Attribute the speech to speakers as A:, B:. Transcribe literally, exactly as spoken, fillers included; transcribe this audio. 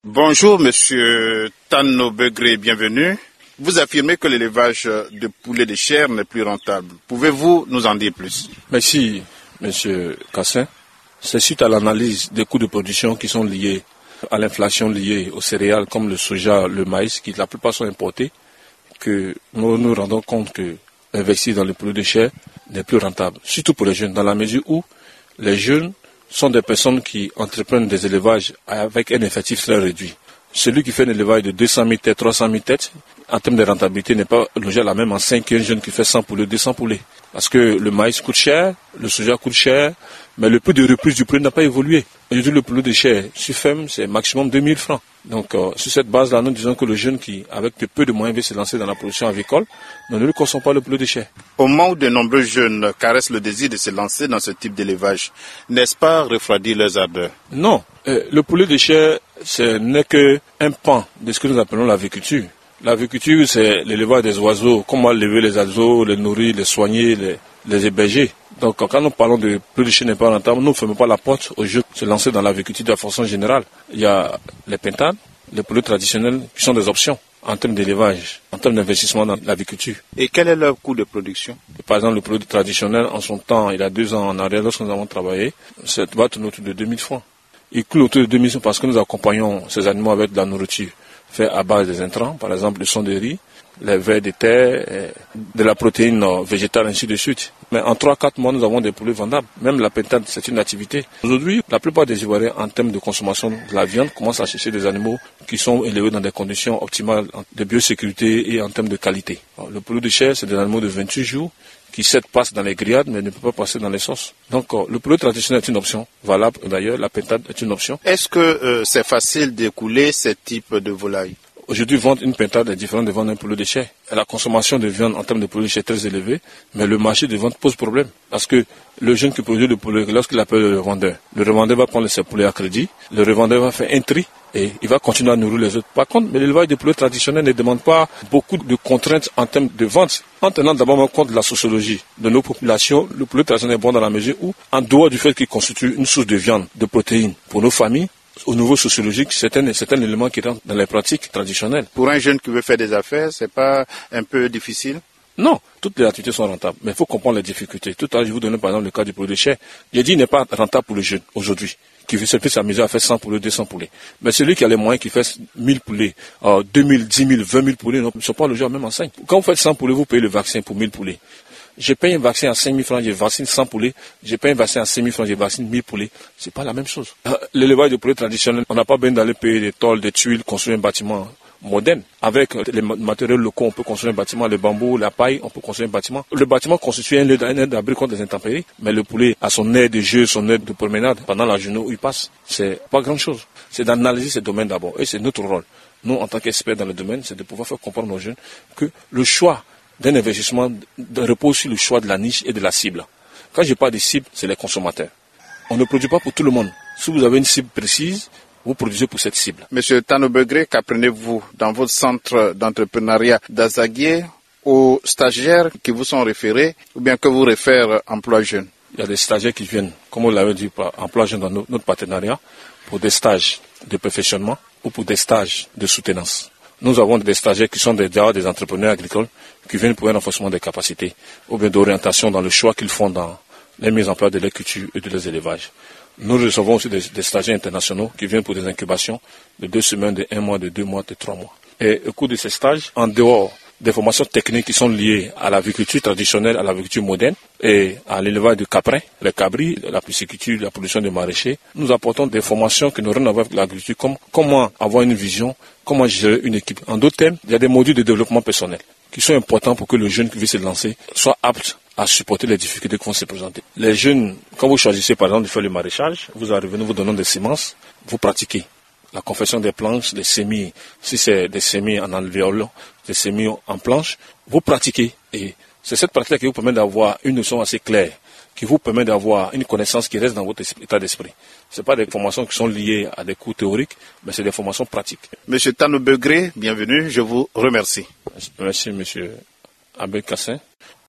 A: Bonjour Monsieur Tano Begré, bienvenue. Vous affirmez que l'élevage de poulets de chair n'est plus rentable. Pouvez-vous nous en dire plus?
B: Merci Monsieur Cassin. C'est suite à l'analyse des coûts de production qui sont liés à l'inflation liée aux céréales comme le soja, le maïs, qui la plupart sont importés, que nous nous rendons compte que investir dans les poulets de chair n'est plus rentable, surtout pour les jeunes, dans la mesure où les jeunes sont des personnes qui entreprennent des élevages avec un effectif très réduit. Celui qui fait un élevage de deux cent mille têtes, trois cent mille têtes, en termes de rentabilité, n'est pas logé à la même enseigne qu'un jeune qui fait cent poulets, deux cents poulets. Parce que le maïs coûte cher, le soja coûte cher, mais le prix de reprise du poulet n'a pas évolué. Aujourd'hui, le poulet de chair sur ferme, c'est maximum deux mille francs. Donc, euh, sur cette base-là, nous disons que le jeune qui, avec peu de moyens, veut se lancer dans la production avicole, nous ne lui consomme pas le poulet de chair.
A: Au moment où de nombreux jeunes caressent le désir de se lancer dans ce type d'élevage, n'est-ce pas refroidir leurs ardeurs?
B: Non. Euh, le poulet de chair, ce n'est qu'un pan de ce que nous appelons l'aviculture. L'aviculture, c'est l'élevage des oiseaux, comment élever les oiseaux, les nourrir, les soigner, les, les héberger. Donc, quand nous parlons de poulet de chair n'est pas rentable, nous ne fermons pas la porte aux jeunes de se lancer dans l'aviculture de la façon générale. Il y a les pintades, les poulets traditionnels, qui sont des options en termes d'élevage, en termes d'investissement dans l'aviculture.
A: Et quel est leur coût de production?
B: Par exemple, le poulet traditionnel, en son temps, il y a deux ans en arrière, lorsque nous avons travaillé, ça va tourner autour de deux mille francs. Il coûte autour de deux mille francs parce que nous accompagnons ces animaux avec de la nourriture faite à base des intrants, par exemple le son de riz, les vers de terre, de la protéine végétale, ainsi de suite. Mais en trois à quatre mois, nous avons des poulets vendables. Même la pintade, c'est une activité. Aujourd'hui, la plupart des Ivoiriens, en termes de consommation de la viande, commencent à chercher des animaux qui sont élevés dans des conditions optimales de biosécurité et en termes de qualité. Alors, le poulet de chair, c'est des animaux de vingt-huit jours qui certes passent dans les grillades, mais ne peut pas passer dans les sauces. Donc, le poulet traditionnel est une option valable. D'ailleurs, la pintade est une option.
A: Est-ce que euh, c'est facile d'écouler ce type de volaille?
B: Aujourd'hui, vendre une pintade est différent de vendre un poulet de chair. La consommation de viande en termes de poulet de chair est très élevée, mais le marché de vente pose problème. Parce que le jeune qui produit le poulet, lorsqu'il appelle le revendeur, le revendeur va prendre ses poulets à crédit, le revendeur va faire un tri et il va continuer à nourrir les autres. Par contre, l'élevage de poulets traditionnels ne demande pas beaucoup de contraintes en termes de vente. En tenant d'abord compte de la sociologie de nos populations, le poulet traditionnel est bon dans la mesure où, en dehors du fait qu'il constitue une source de viande, de protéines pour nos familles, au niveau sociologique, c'est un, c'est un élément qui rentre dans les pratiques traditionnelles.
A: Pour un jeune qui veut faire des affaires, c'est pas un peu difficile?
B: Non, toutes les activités sont rentables, mais il faut comprendre les difficultés. Tout à l'heure, je vous donnais par exemple le cas du poulet de chair. J'ai dit qu'il n'est pas rentable pour le jeune aujourd'hui, qui veut se faire s'amuser à faire cent poulets, deux cents poulets. Mais celui qui a les moyens, qui fait mille poulets, euh, deux mille, dix mille, vingt mille poulets, ne sont pas logés en même enseigne. Quand vous faites cent poulets, vous payez le vaccin pour mille poulets. Je paye un vaccin à cinq mille francs, je vaccine cent poulets. Je paye un vaccin à cinq mille francs, je vaccine mille poulets. C'est pas la même chose. L'élevage de poulets traditionnel, on n'a pas besoin d'aller payer des tôles, des tuiles, construire un bâtiment moderne. Avec les matériaux locaux, on peut construire un bâtiment, le bambou, la paille, on peut construire un bâtiment. Le bâtiment constitue un aide d'abri contre les intempéries, mais le poulet a son aide de jeu, son aide de promenade pendant la journée où il passe. C'est pas grand chose. C'est d'analyser ces domaines d'abord. Et c'est notre rôle. Nous, en tant qu'experts dans le domaine, c'est de pouvoir faire comprendre aux jeunes que le choix d'un investissement repose sur le choix de la niche et de la cible. Quand je parle de cible, c'est les consommateurs. On ne produit pas pour tout le monde. Si vous avez une cible précise, vous produisez pour cette cible.
A: Monsieur Tano Begré, qu'apprenez-vous dans votre centre d'entrepreneuriat d'Azaguier aux stagiaires qui vous sont référés ou bien que vous réfère Emploi Jeune?
B: Il y a des stagiaires qui viennent, comme vous l'avez dit, par Emploi Jeune dans notre partenariat, pour des stages de perfectionnement ou pour des stages de soutenance. Nous avons des stagiaires qui sont des, des entrepreneurs agricoles qui viennent pour un renforcement des capacités ou bien d'orientation dans le choix qu'ils font dans les mises en place de leur culture et de leurs élevages. Nous recevons aussi des, des stagiaires internationaux qui viennent pour des incubations de deux semaines, de un mois, de deux mois, de trois mois. Et au cours de ces stages, en dehors des formations techniques qui sont liées à l'agriculture traditionnelle, à l'agriculture moderne et à l'élevage de caprins, les cabris, la pisciculture, la production de maraîchers, nous apportons des formations qui n'ont rien à voir avec l'agriculture, comme comment avoir une vision, comment gérer une équipe. En d'autres termes, il y a des modules de développement personnel qui sont importants pour que le jeune qui veut se lancer soit apte à supporter les difficultés qui vont se présenter. Les jeunes, quand vous choisissez par exemple de faire le maraîchage, vous arrivez, nous vous donnons des semences, vous pratiquez la confection des planches, des semis, si c'est des semis en alvéole, des semis en planche, vous pratiquez. Et c'est cette pratique qui vous permet d'avoir une notion assez claire, qui vous permet d'avoir une connaissance qui reste dans votre état d'esprit. Ce n'est pas des formations qui sont liées à des cours théoriques, mais c'est des formations pratiques.
A: Monsieur Tano Begré, bienvenue, je vous remercie.
B: Merci, monsieur Abel Cassin.